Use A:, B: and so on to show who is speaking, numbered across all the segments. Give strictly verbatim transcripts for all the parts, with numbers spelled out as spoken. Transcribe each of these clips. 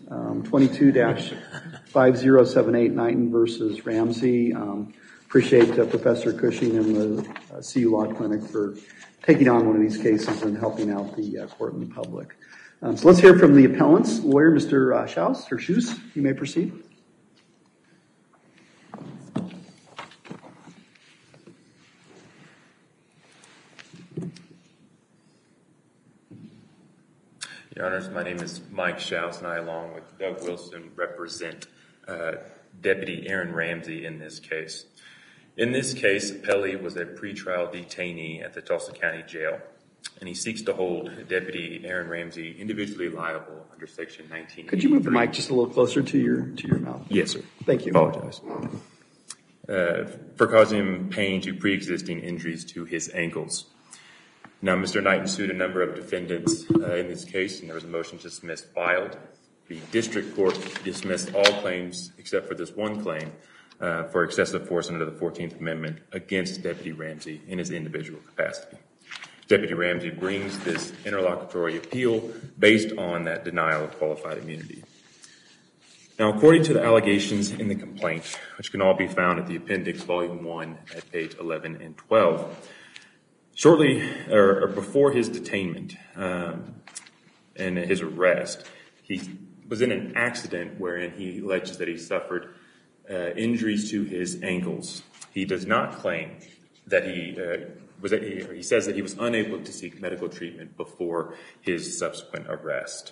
A: um, twenty-two dash five zero seven eight Knighton versus Ramsey. Um, appreciate uh, Professor Cushing and the uh, C U Law Clinic for taking on one of these cases and helping out the uh, court and the public. Um, so let's hear from the appellant's lawyer, Mister Uh, Schaus, or Schuss. You may proceed.
B: Your Honors, my name is Mike Schaus, and I, along with Doug Wilson, represent uh, Deputy Aaron Ramsey in this case. In this case, Appellee was a pretrial detainee at the Tulsa County Jail, and he seeks to hold Deputy Aaron Ramsey individually liable under Section nineteen eighty-three.
A: Could you move the mic just a little closer to your to your mouth?
B: Yes, sir.
A: Thank you.
B: Apologize. Uh, for causing him pain to pre-existing injuries to his ankles. Now, Mister Knighton sued a number of defendants uh, in this case, and there was a motion to dismiss filed. The district court dismissed all claims except for this one claim uh, for excessive force under the fourteenth Amendment against Deputy Ramsey in his individual capacity. Deputy Ramsey brings this interlocutory appeal based on that denial of qualified immunity. Now, according to the allegations in the complaint, which can all be found at the appendix, volume one, at page eleven and twelve, shortly or, or before his detainment um, and his arrest, he was in an accident wherein he alleges that he suffered uh, injuries to his ankles. He does not claim that he uh, was. He says that he was unable to seek medical treatment before his subsequent arrest.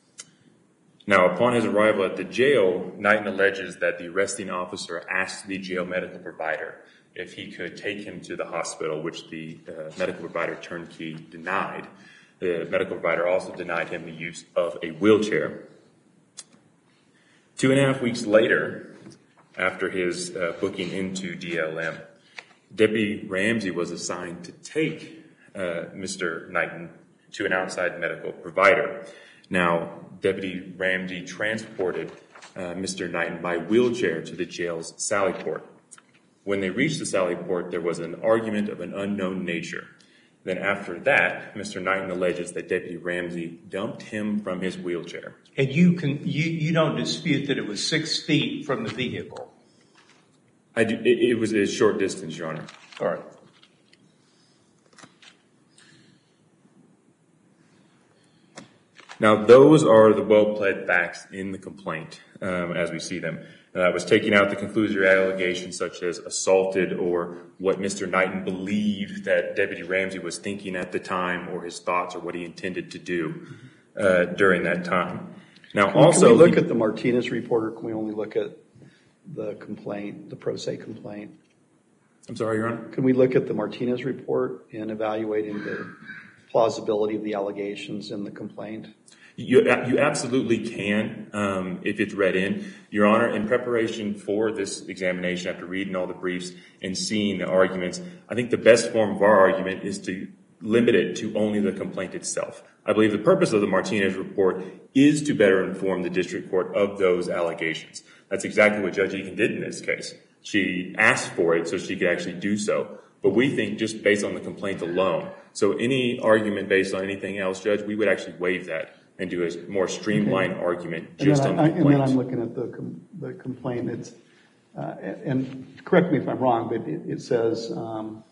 B: Now, upon his arrival at the jail, Knighton alleges that the arresting officer asked the jail medical provider if he could take him to the hospital, which the uh, medical provider turnkey denied. The medical provider also denied him the use of a wheelchair. Two and a half weeks later, after his uh, booking into D L M, Deputy Ramsey was assigned to take uh, Mister Knighton to an outside medical provider. Now, Deputy Ramsey transported uh, Mister Knighton by wheelchair to the jail's Sally Port. When they reached the Sally Port, there was an argument of an unknown nature. Then after that, Mister Knighton alleges that Deputy Ramsey dumped him from his wheelchair.
C: And you can you, you don't dispute that it was six feet from the vehicle?
B: I do, it, it was a short distance, Your Honor.
C: All right.
B: Now, those are the well-pled facts in the complaint um, as we see them. Uh, I was taking out the conclusory allegations such as assaulted or what Mister Knighton believed that Deputy Ramsey was thinking at the time or his thoughts or what he intended to do uh, during that time. Now,
A: Can,
B: also,
A: can we look at the Martinez report, or can we only look at the complaint, the pro se complaint?
B: I'm sorry, Your Honor?
A: Can we look at the Martinez report in evaluating the plausibility of the allegations in the complaint?
B: You, you absolutely can um, if it's read in. Your Honor, in preparation for this examination, after reading all the briefs and seeing the arguments, I think the best form of our argument is to limit it to only the complaint itself. I believe the purpose of the Martinez report is to better inform the district court of those allegations. That's exactly what Judge Egan did in this case. She asked for it so she could actually do so. But we think just based on the complaint alone. So any argument based on anything else, Judge, we would actually waive that and do a more streamlined okay. argument just on the complaint.
A: And then I'm looking at the com- the complaint. It's, uh, and correct me if I'm wrong, but it, it says um,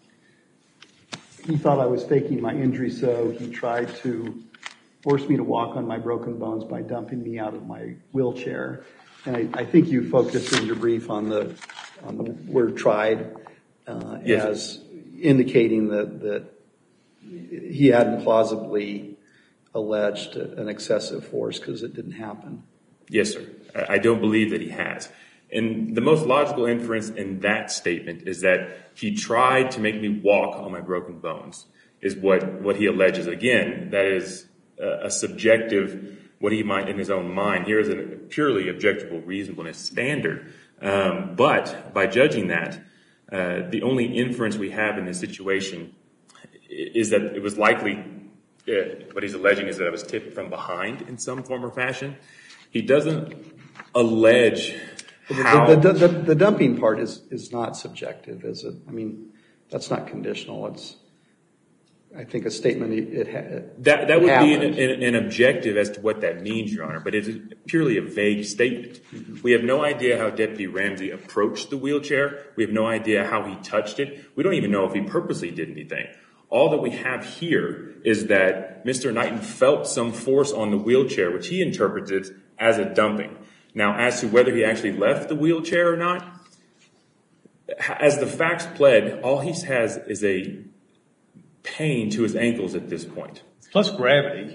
A: he thought I was faking my injury, so he tried to force me to walk on my broken bones by dumping me out of my wheelchair. And I, I think you focused in your brief on the, on the word tried uh, yes. as indicating that, that he hadn't plausibly alleged an excessive force because it didn't happen.
B: Yes, sir. I don't believe that he has. And the most logical inference in that statement is that he tried to make me walk on my broken bones, is what, what he alleges. Again, that is a, a subjective, what he might in his own mind. Here is a purely objective reasonableness standard. Um, but by judging that, uh, the only inference we have in this situation is that it was likely Uh, what he's alleging is that it was tipped from behind in some form or fashion. He doesn't allege how...
A: The, the, the, the dumping part is, is not subjective, is it? I mean, that's not conditional. It's I think, a statement it had.
B: That, that would be an, an, an objective as to what that means, Your Honor, but it is purely a vague statement. Mm-hmm. We have no idea how Deputy Ramsey approached the wheelchair. We have no idea how he touched it. We don't even know if he purposely did anything. All that we have here is that Mister Knighton felt some force on the wheelchair, which he interpreted as a dumping. Now, as to whether he actually left the wheelchair or not, as the facts pled, all he has is a pain to his ankles at this point.
C: Plus gravity.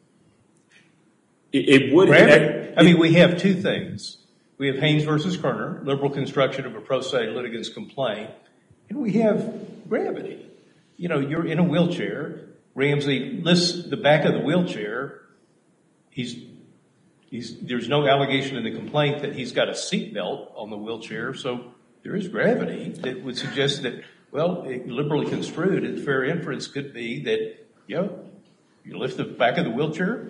B: It, it would
C: gravity. Have, I mean, we have two things. We have Haynes versus Kerner, liberal construction of a pro se litigant's complaint, and we have gravity. You know, you're in a wheelchair. Ramsey lifts the back of the wheelchair. He's, he's, there's no allegation in the complaint that he's got a seatbelt on the wheelchair, so there is gravity that would suggest that, well, liberally construed, a fair inference could be that, you know, you lift the back of the wheelchair,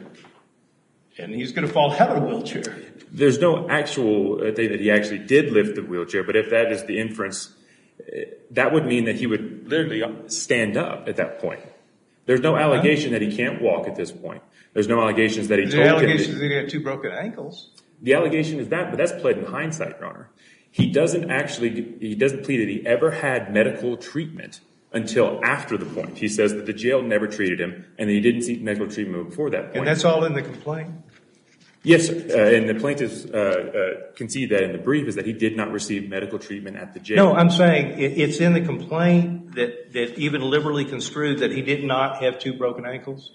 C: and he's going to fall out of the wheelchair.
B: There's no actual thing that he actually did lift the wheelchair, but if that is the inference, that would mean that he would literally stand up at that point. There's no allegation that he can't walk at this point. There's no allegations that he told him.
C: The allegation is that he had two broken ankles.
B: The allegation is that, but that's pled in hindsight, Your Honor. He doesn't actually, he doesn't plead that he ever had medical treatment until after the point. He says that the jail never treated him and that he didn't seek medical treatment before that point.
C: And that's all in the complaint?
B: Yes, sir. Uh, and the plaintiffs uh, uh, concede that in the brief is that he did not receive medical treatment at the jail.
C: No, I'm saying it, it's in the complaint that, that even liberally construed that he did not have two broken ankles?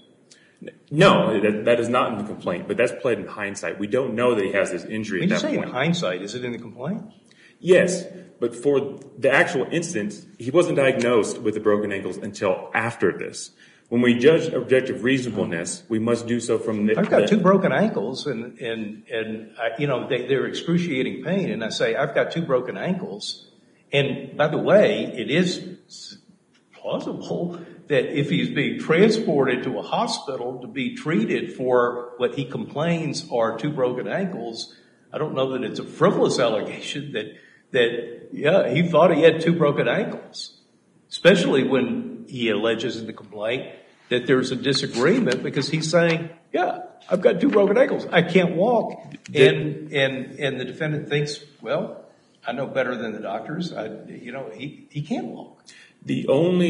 B: No, that, that is not in the complaint, but that's pled in hindsight. We don't know that he has this injury at that point.
C: When you say in hindsight, is it in the complaint?
B: Yes, but for the actual instance, he wasn't diagnosed with the broken ankles until after this. When we judge objective reasonableness, we must do so from the...
C: I've got two broken ankles, and, and, and I, you know, they, they're excruciating pain, and I say, I've got two broken ankles. And by the way, it is plausible that if he's being transported to a hospital to be treated for what he complains are two broken ankles, I don't know that it's a frivolous allegation that, that yeah, he thought he had two broken ankles, especially when he alleges in the complaint that there's a disagreement because he's saying, yeah, I've got two broken ankles. I can't walk. And, and, and the defendant thinks, well, I know better than the doctors. I, you know, he, he can't walk.
B: The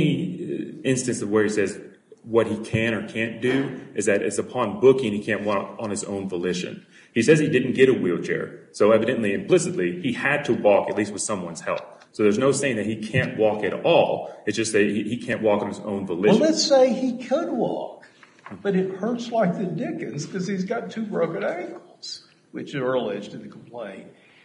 B: only instance of where he says what he can or can't do is that it's upon booking he can't walk on his own volition. He says he didn't get a wheelchair, so evidently, implicitly, he had to walk at least with someone's help. So there's no saying that he can't walk at all. It's just that he, he can't walk on his own volition.
C: Well, let's say he could walk, but it hurts like the dickens because he's got two broken ankles, which are alleged in the complaint.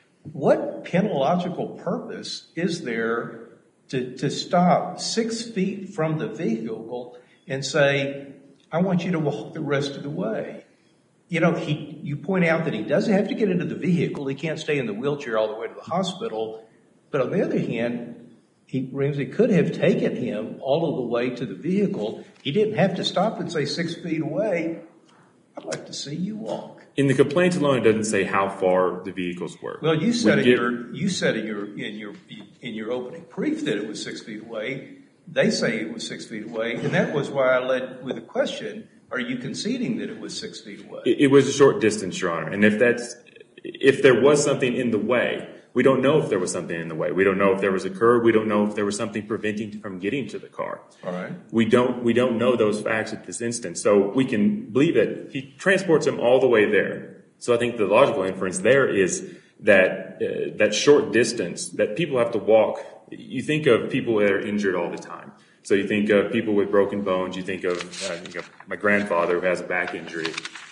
C: What penological purpose is there to, to stop six feet from the vehicle and say, I want you to walk the rest of the way? You know, he, you point out that he doesn't have to get into the vehicle. He can't stay in the wheelchair all the way to the hospital. But on the other hand, he, Ramsey could have taken him all of the way to the vehicle. He didn't have to stop and say six feet away, I'd like to see you walk.
B: In the complaint alone, it doesn't say how far the vehicles were.
C: Well, you said, in your, you said in, your, in, your, in your opening brief that it was six feet away. They say it was six feet away. And that was why I led with a question. Are you conceding that it was six feet away?
B: It, it was a short distance, Your Honor. And if that's, if there was something in the way, we don't know if there was something in the way. We don't know if there was a curb. We don't know if there was something preventing him from getting to the car.
C: All right.
B: We don't, we don't know those facts at this instance. So we can believe that he transports him all the way there. So I think the logical inference there is that, uh, that short distance that people have to walk. You think of people that are injured all the time. So you think of people with broken bones. You think of, uh, I think of my grandfather who has a back injury.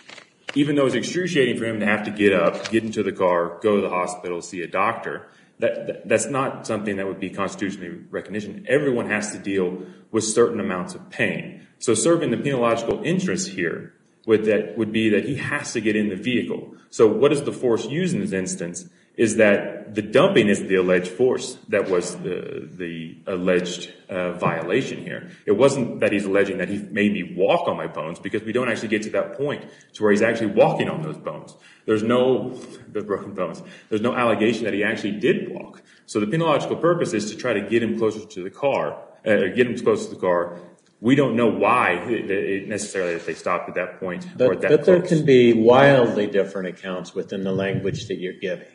B: Even though it's excruciating for him to have to get up, get into the car, go to the hospital, see a doctor, that, that that's not something that would be constitutionally recognition. Everyone has to deal with certain amounts of pain. So serving the penological interest here would, that, would be that he has to get in the vehicle. So what is the force used in this instance is that the dumping is the alleged force that was the, the alleged uh, violation here. It wasn't that he's alleging that he made me walk on my bones, because we don't actually get to that point to where he's actually walking on those bones. There's no, the broken bones, there's no allegation that he actually did walk. So the penological purpose is to try to get him closer to the car, uh, get him closer to the car, We don't know why it, it necessarily that they stopped at that point.
D: But,
B: or that
D: but there
B: close.
D: can be wildly different accounts within the language that you're giving.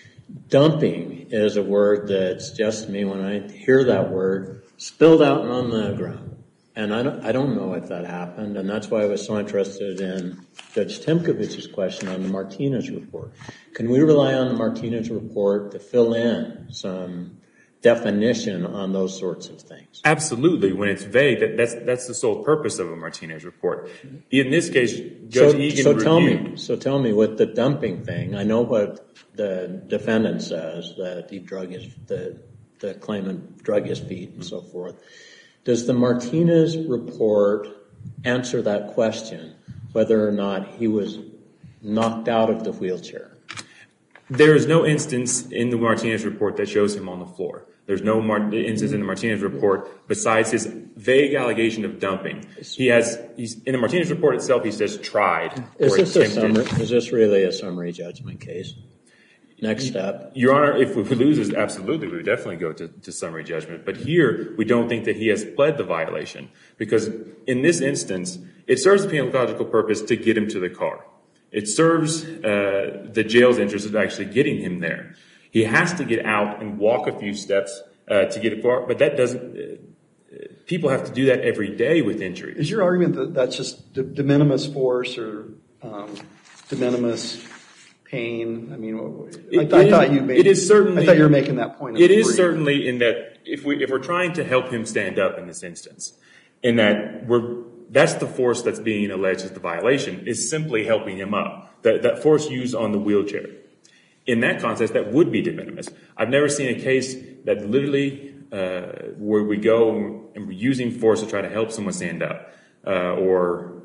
D: Dumping is a word that's just me when I hear that word spilled out on the ground. And I don't, I don't know if that happened, and that's why I was so interested in Judge Timkovich's question on the Martinez report. Can we rely on the Martinez report to fill in some definition on those sorts of things?
B: Absolutely. When it's vague, that, that's that's the sole purpose of a Martinez report. In this case, Judge
D: So,
B: Egan
D: so tell
B: reviewed.
D: me, so tell me with the dumping thing. I know what the defendant says, that he drug his, the the claimant drug his feet and so forth. Does the Martinez report answer that question, whether or not he was knocked out of the wheelchair?
B: There is no instance in the Martinez report that shows him on the floor. There's no Mar- instance in the Martinez report besides his vague allegation of dumping. He has, he's, in the Martinez report itself, he says tried
D: Is
B: or
D: this a
B: attempted.
D: summary, is this really a summary judgment case? Next step.
B: Your Honor, if we lose, absolutely, we would definitely go to, to summary judgment. But here, we don't think that he has pled the violation because in this instance, it serves a pedagogical purpose to get him to the car. It serves uh, the jail's interest of actually getting him there. He has to get out and walk a few steps uh, to get it far, but that doesn't. Uh, people have to do that every day with injuries.
A: Is your argument that that's just de, de minimis force or um, de minimis pain? I mean, I, th- I thought you made.
B: It is certainly.
A: I thought you were making that point.
B: It is
A: brief.
B: certainly in that if we if we're trying to help him stand up in this instance, in that we're that's the force that's being alleged as the violation is simply helping him up. That that force used on the wheelchair. In that context, that would be de minimis. I've never seen a case that literally uh, where we go and we're using force to try to help someone stand up uh, or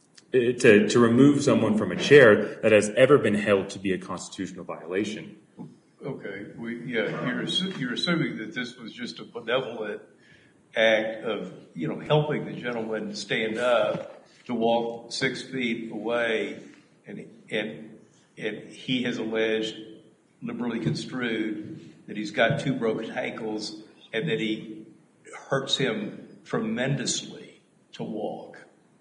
B: to, to remove someone from a chair that has ever been held to be a constitutional violation.
C: Okay, we, yeah, you're, assu- you're assuming that this was just a benevolent act of, you know, helping the gentleman stand up to walk six feet away, and and and he has alleged, liberally construed, that he's got two broken ankles and that he hurts him tremendously to walk.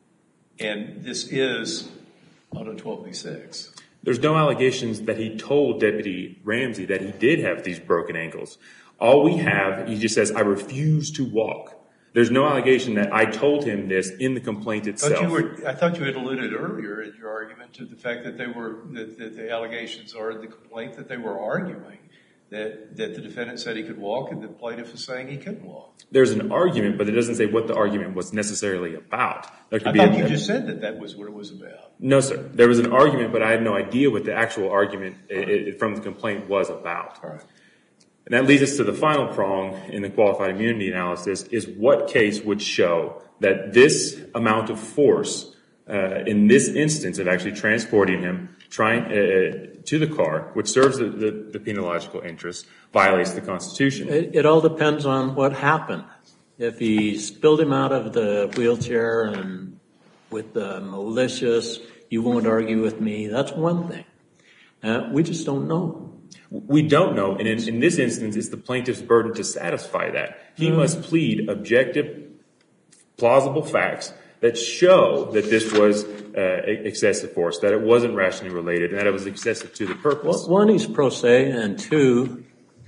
C: And this is on a twelve B six.
B: There's no allegations that he told Deputy Ramsey that he did have these broken ankles. All we have, he just says, I refuse to walk. There's no allegation that I told him this in the complaint itself.
C: But you were, I thought you had alluded earlier in your argument to the fact that they were, that, that the allegations are in the complaint that they were arguing that, that the defendant said he could walk and the plaintiff is saying he couldn't walk.
B: There's an argument, but it doesn't say what the argument was necessarily about. There could
C: I
B: be
C: thought
B: a,
C: you just said that that was what it was about.
B: No, sir. There was an argument, but I had no idea what the actual argument it, it, from the complaint was about.
C: All right.
B: And that leads us to the final prong in the qualified immunity analysis is what case would show that this amount of force uh, in this instance of actually transporting him trying uh, to the car, which serves the, the, the penological interest, violates the Constitution.
D: It, it all depends on what happened. If he spilled him out of the wheelchair and with the malicious, you won't argue with me, that's one thing. Uh, we just don't know.
B: We don't know, and in, in this instance, it's the plaintiff's burden to satisfy that. He mm. must plead objective, plausible facts that show that this was uh, excessive force, that it wasn't rationally related, and that it was excessive to the purpose.
D: Well, one, he's pro se, and two,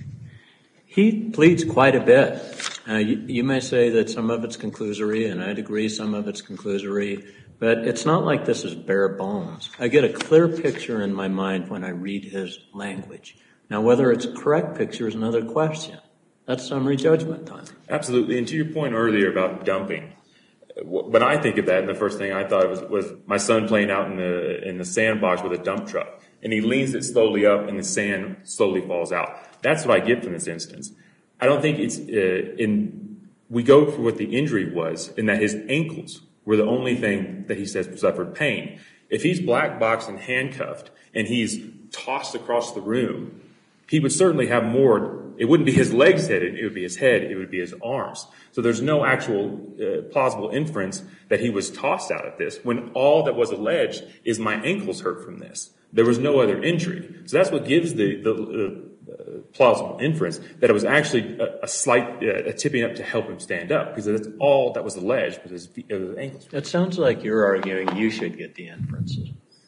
D: he pleads quite a bit. Uh, you, you may say that some of it's conclusory, and I'd agree some of it's conclusory, but it's not like this is bare bones. I get a clear picture in my mind when I read his language. Now, whether it's a correct picture is another question. That's summary judgment time.
B: Absolutely. And to your point earlier about dumping, when I think of that, the first thing I thought was, was my son playing out in the in the sandbox with a dump truck. And he leans it slowly up and the sand slowly falls out. That's what I get from this instance. I don't think it's uh, in, we go for what the injury was in that his ankles were the only thing that he says suffered pain. If he's black boxed and handcuffed and he's tossed across the room, he would certainly have more. It wouldn't be his legs headed, it would be his head, it would be his arms. So there's no actual uh, plausible inference that he was tossed out of this when all that was alleged is my ankles hurt from this. There was no other injury. So that's what gives the, the uh, plausible inference that it was actually a, a slight uh, a tipping up to help him stand up, because that's all that was alleged with his, uh, his ankles.
D: It sounds like you're arguing you should get the inferences.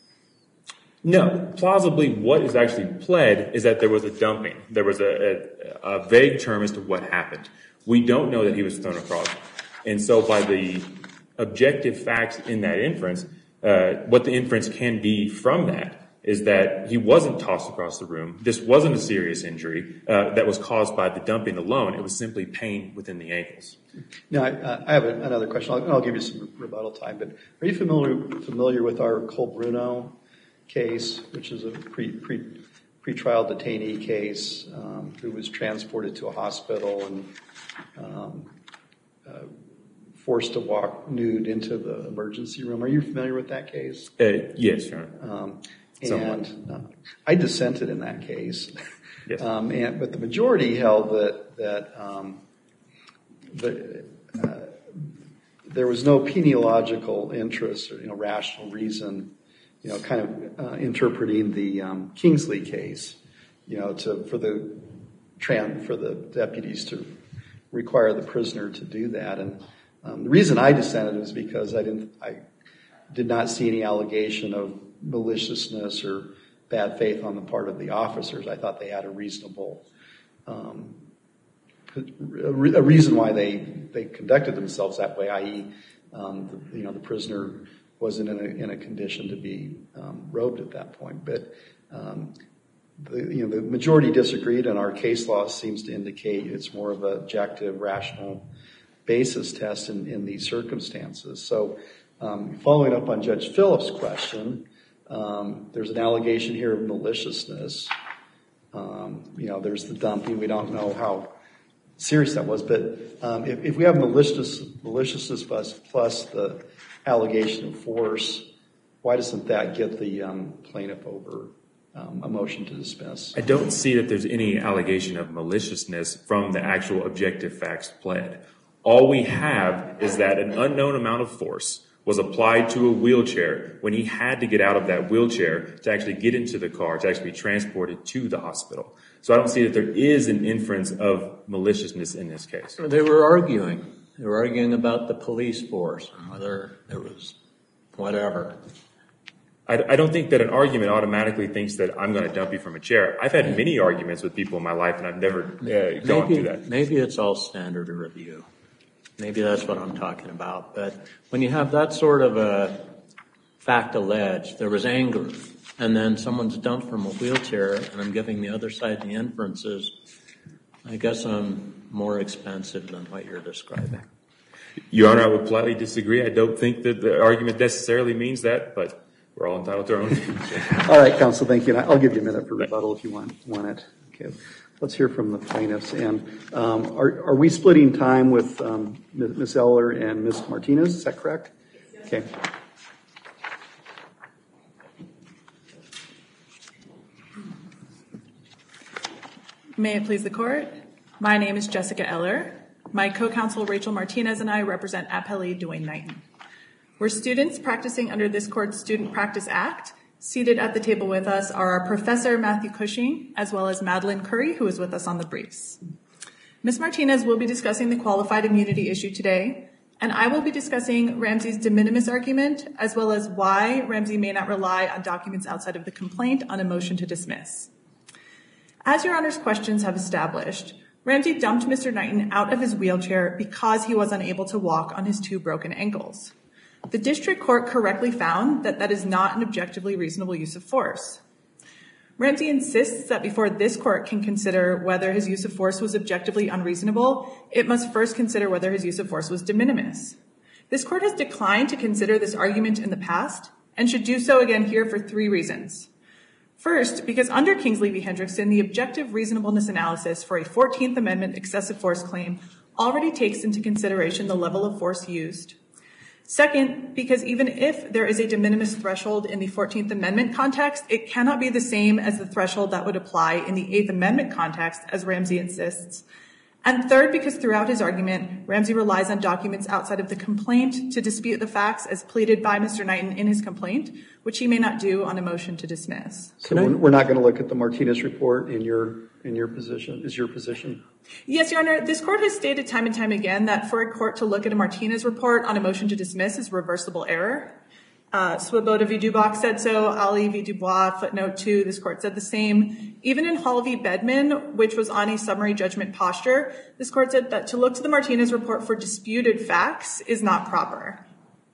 B: No, plausibly what is actually pled is that there was a dumping. There was a, a, a vague term as to what happened. We don't know that he was thrown across. And so by the objective facts in that inference, uh, what the inference can be from that is that he wasn't tossed across the room. This wasn't a serious injury uh, that was caused by the dumping alone. It was simply pain within the ankles.
A: Now, I, uh, I have a, another question. I'll, I'll give you some rebuttal time, but are you familiar familiar with our Cole Bruno case, which is a pre, pre, pre-trial detainee case, um, who was transported to a hospital and um, uh, forced to walk nude into the emergency room? Are you familiar with that case?
B: Uh, yes, Your Honor.
A: Um, and uh, I dissented in that case,
B: Yes.
A: um, and, but the majority held that that um, the, uh, there was no peniological interest or you know rational reason, you know, kind of uh, interpreting the um, Kingsley case, you know, to for the tran for the deputies to require the prisoner to do that. And um, the reason I dissented was because I didn't I did not see any allegation of maliciousness or bad faith on the part of the officers. I thought they had a reasonable, um, a, re- a reason why they, they conducted themselves that way, that is, um, the, you know, the prisoner wasn't in a, in a condition to be um, robed at that point. But um, the, you know, the majority disagreed, and our case law seems to indicate it's more of an objective, rational basis test in, in these circumstances. So um, following up on Judge Phillips' question, Um, there's an allegation here of maliciousness. Um, you know, there's the dumping. We don't know how serious that was, but um, if, if we have malicious, maliciousness plus, plus the allegation of force, why doesn't that get the um, plaintiff over um, a motion to dismiss?
B: I don't see that there's any allegation of maliciousness from the actual objective facts pled. All we have is that an unknown amount of force was applied to a wheelchair when he had to get out of that wheelchair to actually get into the car, to actually be transported to the hospital. So I don't see that there is an inference of maliciousness in this case.
D: They were arguing. They were arguing about the police force and whether it was whatever.
B: I, I don't think that an argument automatically thinks that I'm going to dump you from a chair. I've had many arguments with people in my life, and I've never uh, gone
D: maybe,
B: through that.
D: Maybe it's all standard review. Maybe that's what I'm talking about. But when you have that sort of a fact alleged, there was anger, and then someone's dumped from a wheelchair, and I'm giving the other side the inferences, I guess I'm more expensive than what you're describing.
B: Your Honor, I would politely disagree. I don't think that the argument necessarily means that, but we're all entitled to our own opinion.
A: All right, counsel, thank you. I'll give you a minute for rebuttal if you want, want it. Okay. Let's hear from the plaintiffs. And um, are, are we splitting time with um, Miz Eller and Miz Martinez? Is that correct? Yes. Okay.
E: May it please the court. My name is Jessica Eller. My co-counsel Rachel Martinez and I represent appellee Dwayne Knighton. We're students practicing under this court's Student Practice Act. Seated at the table with us are our Professor Matthew Cushing, as well as Madeline Curry, who is with us on the briefs. Miz Martinez will be discussing the qualified immunity issue today, and I will be discussing Ramsey's de minimis argument, as well as why Ramsey may not rely on documents outside of the complaint on a motion to dismiss. As Your Honor's questions have established, Ramsey dumped Mister Knighton out of his wheelchair because he was unable to walk on his two broken ankles. The district court correctly found that that is not an objectively reasonable use of force. Ramsey insists that before this court can consider whether his use of force was objectively unreasonable, it must first consider whether his use of force was de minimis. This court has declined to consider this argument in the past and should do so again here for three reasons. First, because under Kingsley v. Hendrickson, the objective reasonableness analysis for a fourteenth Amendment excessive force claim already takes into consideration the level of force used. Second, because even if there is a de minimis threshold in the fourteenth Amendment context, it cannot be the same as the threshold that would apply in the eighth Amendment context, as Ramsey insists. And third, because throughout his argument, Ramsey relies on documents outside of the complaint to dispute the facts as pleaded by Mister Knighton in his complaint, which he may not do on a motion to dismiss.
A: So I, we're not going to look at the Martinez report in your in your position, is your position?
E: Yes, Your Honor. This court has stated time and time again that for a court to look at a Martinez report on a motion to dismiss is reversible error. Uh, Swoboda v. Duboc said so. Ali v. Dubois, footnote two, this court said the same. Even in Hall v. Bedman, which was on a summary judgment posture, this court said that to look to the Martinez report for disputed facts is not proper.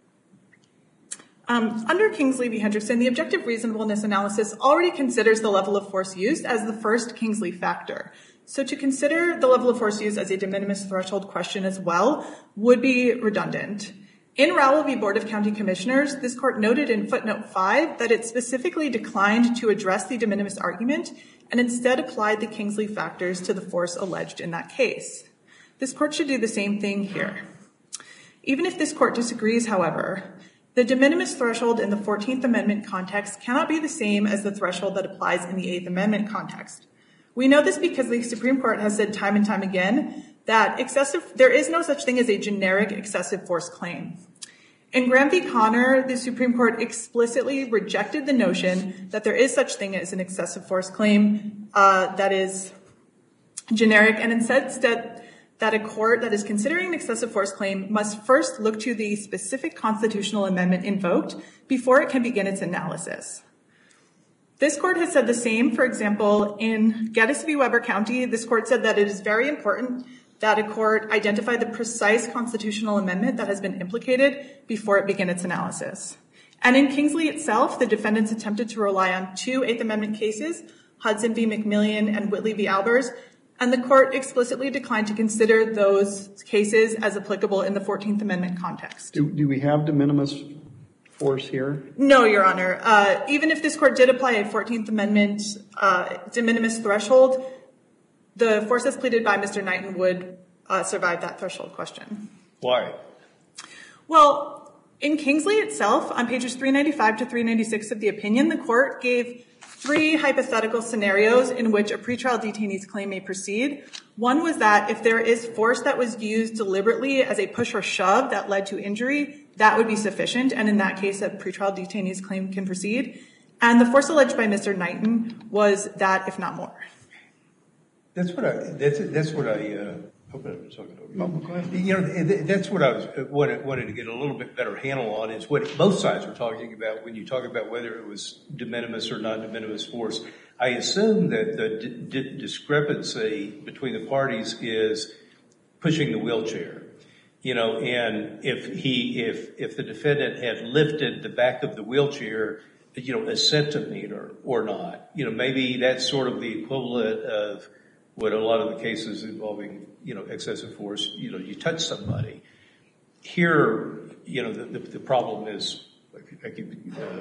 E: Um, under Kingsley v. Hendrickson, the objective reasonableness analysis already considers the level of force used as the first Kingsley factor. So to consider the level of force used as a de minimis threshold question as well would be redundant. In Rowell v. Board of County Commissioners, this court noted in footnote five that it specifically declined to address the de minimis argument and instead applied the Kingsley factors to the force alleged in that case. This court should do the same thing here. Even if this court disagrees, however, the de minimis threshold in the fourteenth Amendment context cannot be the same as the threshold that applies in the eighth Amendment context. We know this because the Supreme Court has said time and time again that excessive, there is no such thing as a generic excessive force claim. In Graham v. Connor, the Supreme Court explicitly rejected the notion that there is such thing as an excessive force claim uh, that is generic, and instead said that a court that is considering an excessive force claim must first look to the specific constitutional amendment invoked before it can begin its analysis. This court has said the same. For example, in Geddes v. Weber County, this court said that it is very important that a court identify the precise constitutional amendment that has been implicated before it begin its analysis. And in Kingsley itself, the defendants attempted to rely on two Eighth Amendment cases, Hudson v. McMillian and Whitley v. Albers, and the court explicitly declined to consider those cases as applicable in the fourteenth Amendment context.
A: Do, do we have de minimis force here?
E: No, Your Honor. Uh, even if this court did apply a fourteenth Amendment uh, de minimis threshold, the force as pleaded by Mister Knighton would uh, survive that threshold question.
C: Why?
E: Well, in Kingsley itself, on pages three ninety-five to three ninety-six of the opinion, the court gave three hypothetical scenarios in which a pretrial detainee's claim may proceed. One was that if there is force that was used deliberately as a push or shove that led to injury, that would be sufficient, and in that case, a pretrial detainee's claim can proceed. And the force alleged by Mister Knighton was that, if not more.
C: That's what I. That's that's what I. Uh, hope I'm talking over.
A: No, go ahead.
C: You know, that's what I was wanted, wanted to get a little bit better handle on. Is what both sides were talking about when you talk about whether it was de minimis or non de minimis force. I assume that the d- d- discrepancy between the parties is pushing the wheelchair. You know, and if he, if if the defendant had lifted the back of the wheelchair, you know, a centimeter or not, you know, maybe that's sort of the equivalent of what a lot of the cases involving, you know, excessive force, you know, you touch somebody. Here, you know, the, the, the problem is, I keep,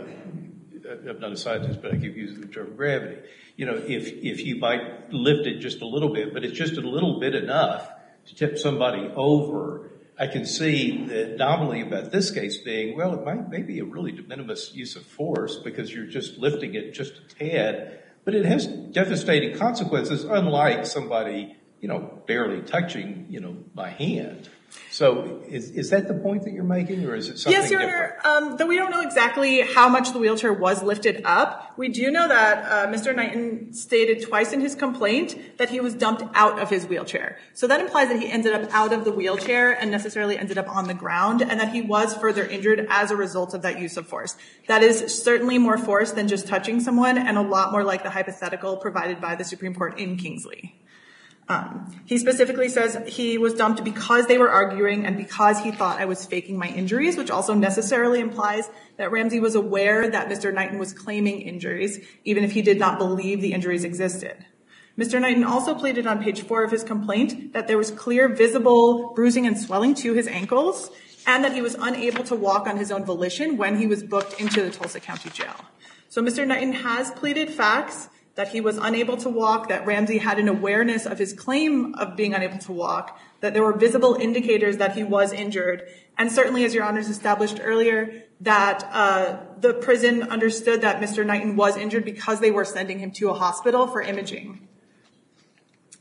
C: uh, I'm not a scientist, but I keep using the term gravity. You know, if, if you might lift it just a little bit, but it's just a little bit enough to tip somebody over, I can see the anomaly about this case being, well, it might may be a really de minimis use of force because you're just lifting it just a tad, but it has devastating consequences, unlike somebody, you know, barely touching, you know, my hand. So is is that the point that you're making, or is it something
E: Yes, Your
C: different?
E: Honor. Um, though we don't know exactly how much the wheelchair was lifted up, we do know that uh, Mister Knighton stated twice in his complaint that he was dumped out of his wheelchair. So that implies that he ended up out of the wheelchair and necessarily ended up on the ground, and that he was further injured as a result of that use of force. That is certainly more force than just touching someone, and a lot more like the hypothetical provided by the Supreme Court in Kingsley. Um, he specifically says he was dumped because they were arguing and because he thought I was faking my injuries, which also necessarily implies that Ramsey was aware that Mister Knighton was claiming injuries, even if he did not believe the injuries existed. Mister Knighton also pleaded on page four of his complaint that there was clear visible bruising and swelling to his ankles, and that he was unable to walk on his own volition when he was booked into the Tulsa County Jail. So Mister Knighton has pleaded facts that he was unable to walk, that Ramsey had an awareness of his claim of being unable to walk, that there were visible indicators that he was injured, and certainly, as Your Honors established earlier, that uh, the prison understood that Mister Knighton was injured because they were sending him to a hospital for imaging.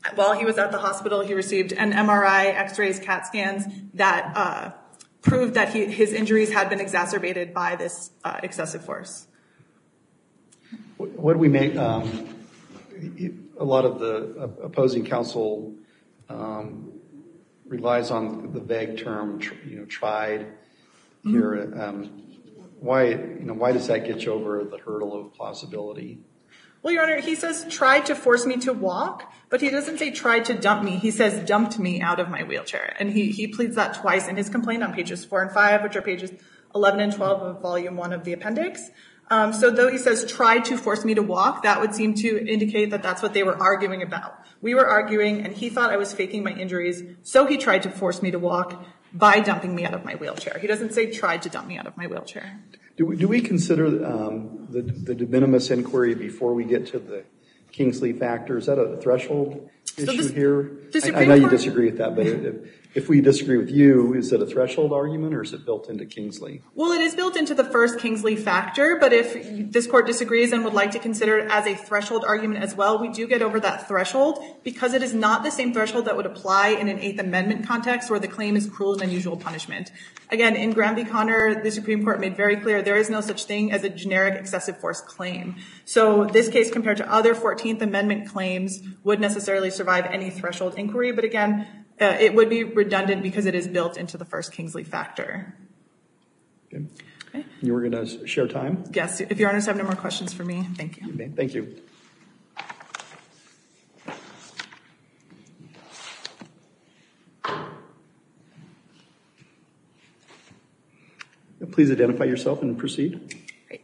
E: while he was at the hospital, he received an M R I, x-rays, CAT scans that uh, proved that he, his injuries had been exacerbated by this uh, excessive force.
A: What do we make, um, a lot of the opposing counsel um, relies on the vague term, you know, tried here. Mm-hmm. Um, why, you know, why does that get you over the hurdle of plausibility?
E: Well, Your Honor, he says tried to force me to walk, but he doesn't say tried to dump me. He says dumped me out of my wheelchair. And he, he pleads that twice in his complaint on pages four and five, which are pages eleven and twelve of volume one of the appendix. Um, so though he says tried to force me to walk, that would seem to indicate that that's what they were arguing about. We were arguing, and he thought I was faking my injuries, so he tried to force me to walk by dumping me out of my wheelchair. He doesn't say tried to dump me out of my wheelchair.
A: Do we, do we consider um, the, the de minimis inquiry before we get to the Kingsley factor? Is that a threshold issue so this, here? I, I know you disagree with that, but if, if we disagree with you, is it a threshold argument or is it built into Kingsley?
E: Well, it is built into the first Kingsley factor, but if this court disagrees and would like to consider it as a threshold argument as well, we do get over that threshold because it is not the same threshold that would apply in an Eighth Amendment context where the claim is cruel and unusual punishment. Again, in Graham v. Connor, the Supreme Court made very clear there is no such thing as a generic excessive force claim. So this case, compared to other fourteenth Amendment claims, would necessarily survive any threshold inquiry. But again, uh, it would be redundant because it is built into the first Kingsley factor.
A: Okay. Okay. You were going to share time?
E: Yes. If Your Honors have no more questions for me, thank you.
A: Okay. Thank you. Please identify yourself and proceed.
F: Great.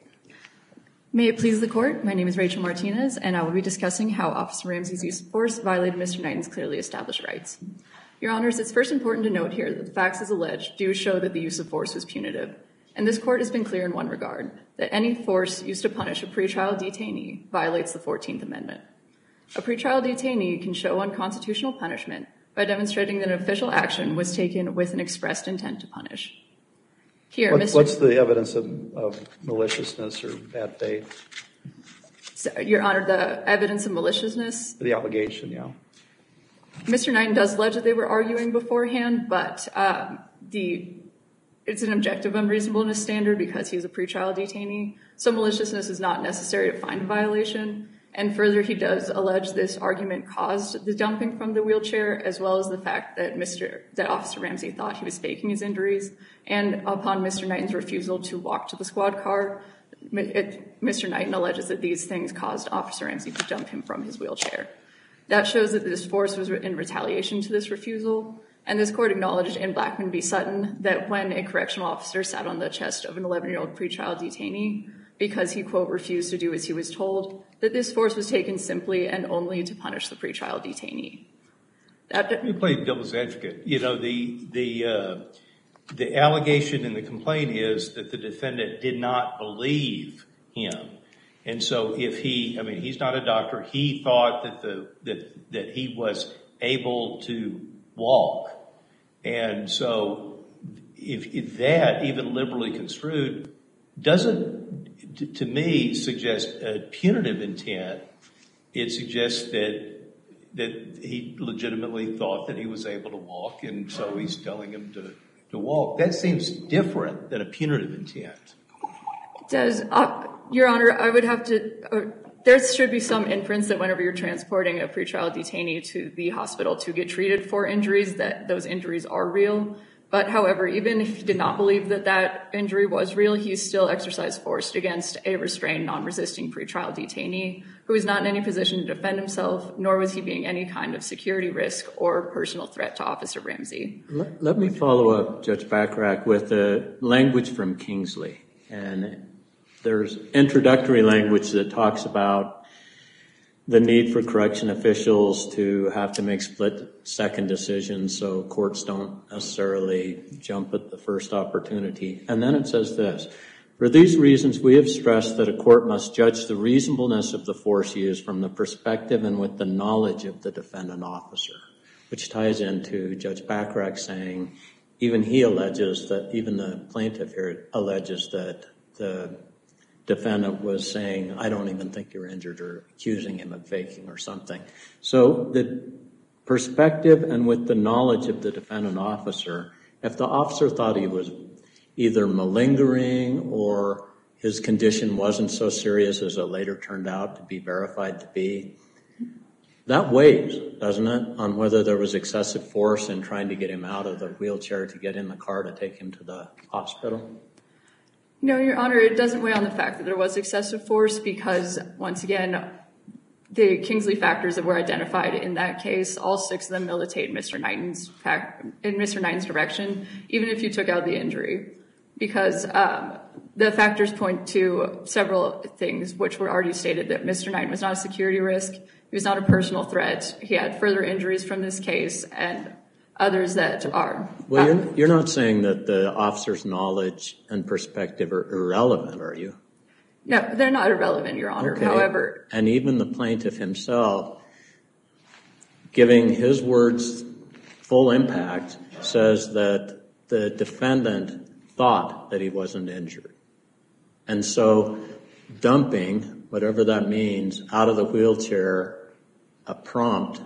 F: May it please the court, my name is Rachel Martinez, and I will be discussing how Officer Ramsey's use of force violated Mister Knighton's clearly established rights. Your Honors, it's first important to note here that the facts as alleged do show that the use of force was punitive, and this court has been clear in one regard, that any force used to punish a pretrial detainee violates the fourteenth Amendment. A pretrial detainee can show unconstitutional punishment by demonstrating that an official action was taken with an expressed intent to punish. Here,
A: what,
F: Mister
A: What's the evidence of, of maliciousness or bad faith?
F: So, Your Honor, the evidence of maliciousness?
A: The allegation, yeah.
F: Mister Knighton does allege that they were arguing beforehand, but um, the it's an objective unreasonableness standard because he's a pretrial detainee. So maliciousness is not necessary to find a violation. And further, he does allege this argument caused the dumping from the wheelchair, as well as the fact that Mister that Officer Ramsey thought he was faking his injuries. And upon Mister Knighton's refusal to walk to the squad car, it, Mister Knighton alleges that these things caused Officer Ramsey to dump him from his wheelchair. That shows that this force was in retaliation to this refusal. And this court acknowledged in Blackman v. Sutton that when a correctional officer sat on the chest of an eleven-year-old pretrial detainee, because he, quote, refused to do as he was told, that this force was taken simply and only to punish the pretrial detainee. That,
C: Let me play devil's advocate. You know, the, the, uh, the allegation in the complaint is that the defendant did not believe him. And so if he, I mean, he's not a doctor, he thought that, the, that, that he was able to walk. And so if, if that, even liberally construed, doesn't, to, to me, suggest a punitive intent. It suggests that that he legitimately thought that he was able to walk, and so he's telling him to, to walk. That seems different than a punitive intent.
F: Does, uh, Your Honor, I would have to, uh, there should be some inference that whenever you're transporting a pretrial detainee to the hospital to get treated for injuries, that those injuries are real. But however, even if he did not believe that that injury was real, he still exercised force against a restrained, non-resisting pretrial detainee who was not in any position to defend himself, nor was he being any kind of security risk or personal threat to Officer Ramsey.
D: Let, let me follow up, Judge Bacharach, with the language from Kingsley. And there's introductory language that talks about the need for correction officials to have to make split-second decisions so courts don't necessarily jump at the first opportunity. And then it says this: for these reasons, we have stressed that a court must judge the reasonableness of the force used from the perspective and with the knowledge of the defendant officer, which ties into Judge Bacharach saying even he alleges that, even the plaintiff here alleges that the defendant was saying, I don't even think you're injured, or accusing him of faking or something. So the perspective and with the knowledge of the defendant officer, if the officer thought he was either malingering or his condition wasn't so serious as it later turned out to be verified to be, that weighs, doesn't it, on whether there was excessive force in trying to get him out of the wheelchair to get in the car to take him to the hospital?
F: No, Your Honor, it doesn't weigh on the fact that there was excessive force because, once again, the Kingsley factors that were identified in that case, all six of them militate Mister Knighton's in Mister Knighton's direction, even if you took out the injury, because um, the factors point to several things which were already stated, that Mister Knighton was not a security risk, he was not a personal threat, he had further injuries from this case, and others that are.
D: Well, you're, you're not saying that the officer's knowledge and perspective are irrelevant, are you?
F: No, they're not irrelevant, Your Honor.
D: Okay.
F: However,
D: and even the plaintiff himself, giving his words full impact, says that the defendant thought that he wasn't injured. And so dumping, whatever that means, out of the wheelchair, a prompt,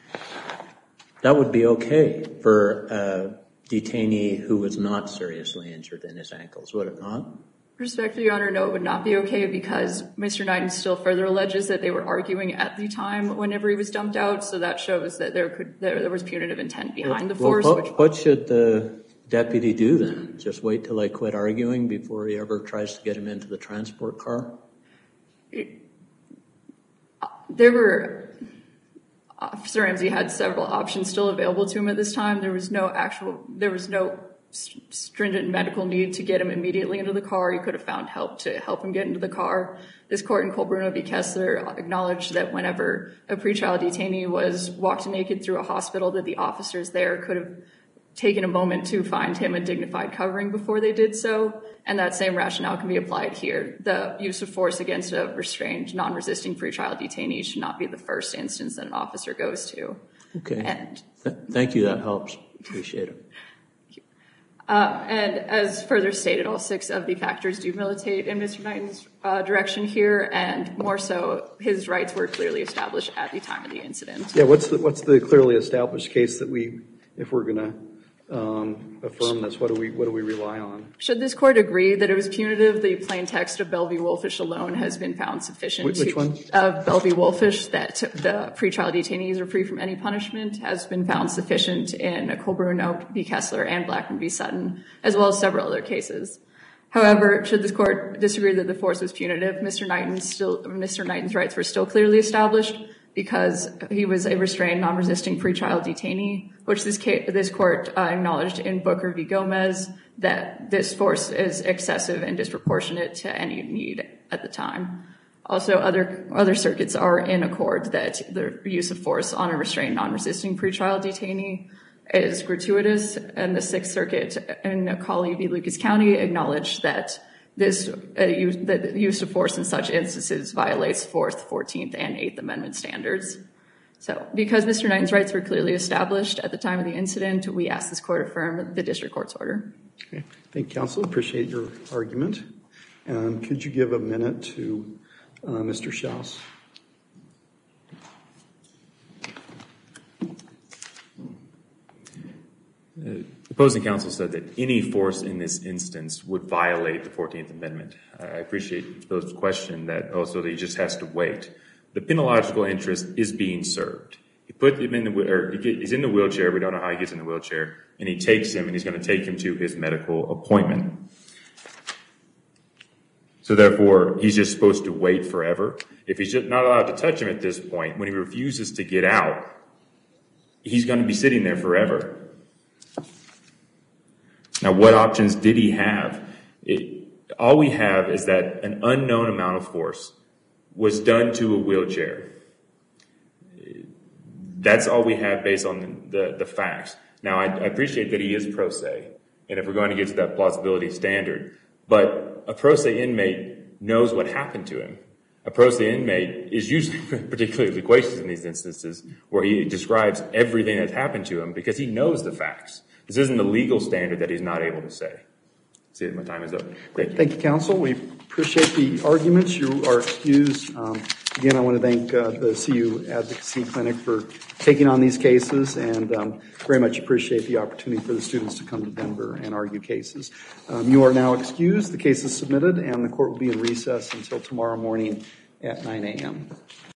D: that would be okay for a detainee who was not seriously injured in his ankles, would it not?
F: Respectfully, Your Honor, no, it would not be okay because Mister Knighton still further alleges that they were arguing at the time whenever he was dumped out, so that shows that there could there, there was punitive intent behind the force.
D: Well, what,
F: which,
D: what should the deputy do then? Just wait till they quit arguing before he ever tries to get him into the transport car?
F: It, there were... Officer Ramsey had several options still available to him at this time. There was no actual, there was no stringent medical need to get him immediately into the car. He could have found help to help him get into the car. This court in Colbruno v. Kessler acknowledged that whenever a pretrial detainee was walked naked through a hospital, that the officers there could have taken a moment to find him a dignified covering before they did so, and that same rationale can be applied here. The use of force against a restrained, non-resisting pretrial detainee should not be the first instance that an officer goes to.
D: Okay.
F: And,
D: Th- thank you. That helps. Appreciate it.
F: Uh, and as further stated, all six of the factors do militate in Mister Knighton's uh, direction here, and more so, his rights were clearly established at the time of the incident.
A: Yeah, what's the, what's the clearly established case that we, if we're going to um, affirm this, what do we what do we rely on?
F: Should this court agree that it was punitive, the plain text of Bell v. Wolfish alone has been found sufficient.
A: Which, which one?
F: Of Bell v. Wolfish, that the pretrial detainees are free from any punishment, has been found sufficient in Colbruno v. Kessler and Blackman v. Sutton, as well as several other cases. However, should this court disagree that the force was punitive, Mister Knighton still, Mister Knighton's rights were still clearly established because he was a restrained, non-resisting pretrial detainee, which this, case, this court uh, acknowledged in Booker v. Gomez that this force is excessive and disproportionate to any need at the time. Also, other other circuits are in accord that the use of force on a restrained, non-resisting pretrial detainee is gratuitous, and the Sixth Circuit in Cawley v. Lucas County acknowledged that this uh, use, that the use of force in such instances violates Fourth, Fourteenth, and Eighth Amendment standards. So, because Mister Knighton's rights were clearly established at the time of the incident, we ask this court affirm the district court's order.
A: Okay. Thank you, counsel. Appreciate your argument. And could you give a minute to uh, Mister Schaus?
B: The opposing counsel said that any force in this instance would violate the fourteenth Amendment. I appreciate those question that also that he just has to wait. The penological interest is being served. He put him in the, or he's in the wheelchair. We don't know how he gets in the wheelchair, and he takes him, and he's going to take him to his medical appointment. So therefore, he's just supposed to wait forever. If he's just not allowed to touch him at this point, when he refuses to get out, he's going to be sitting there forever. Now, what options did he have? It, all we have is that an unknown amount of force was done to a wheelchair. That's all we have based on the, the, the facts. Now, I, I appreciate that he is pro se, and if we're going to get to that plausibility standard, but a pro se inmate knows what happened to him. A pro se inmate is usually particularly loquacious in these instances where he describes everything that's happened to him because he knows the facts. This isn't a legal standard that he's not able to say. See, my time is up.
A: Great. Thank you, counsel. We appreciate the arguments. You are excused. Um, Again, I want to thank uh, the C U Advocacy Clinic for taking on these cases, and um, very much appreciate the opportunity for the students to come to Denver and argue cases. Um, you are now excused. The case is submitted, and the court will be in recess until tomorrow morning at nine a.m.